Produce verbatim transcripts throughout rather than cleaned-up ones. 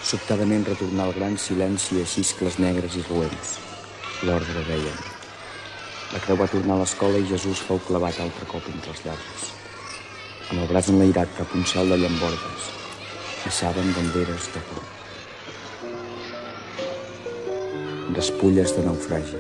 Sobtadament retornà el gran silenci a xiscles negres i roents. L'ordre, deien. La creu va tornar a l'escola i Jesús fou clavat altre cop entre els lladres. Amb el braç enlairat cap un cel de llambordes, hissaven banderes de por. Despulles de naufragi.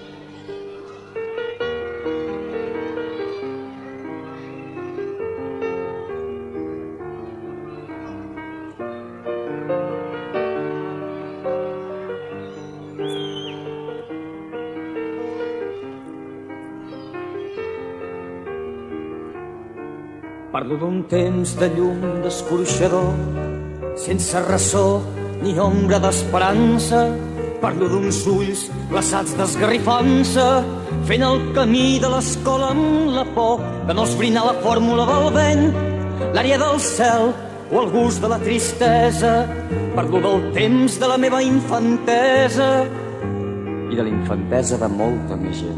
Parlo d'un temps de llum descorxador, sense ressò ni ombra d'esperança. Parlo d'uns ulls glaçats d'esgarrifança, fent el camí de l'escola amb la por de no esbrinar la fórmula del vent, l'àrea del cel o el gust de la tristesa. Parlo del temps de la meva infantesa i de la infantesa de molta més gent.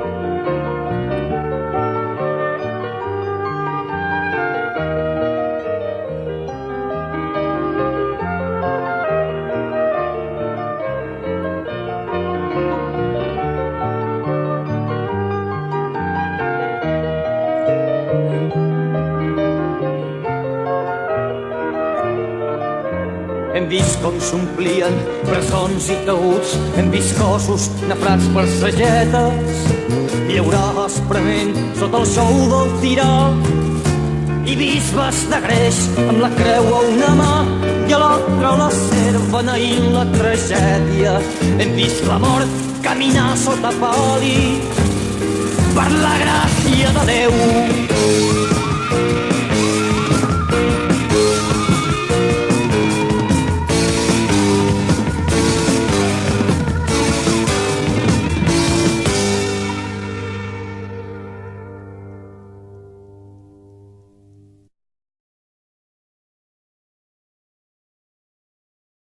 Hem vist com s'omplien presons i taüts, hem vist cossos nafrats per sagetes, llaurar asprement sota el xou del tirà, i bisbes de greix amb la creu a una mà i a l'altra la serva neint la tragèdia. Hem vist la mort caminar sota pal·li per la gràcia de Déu.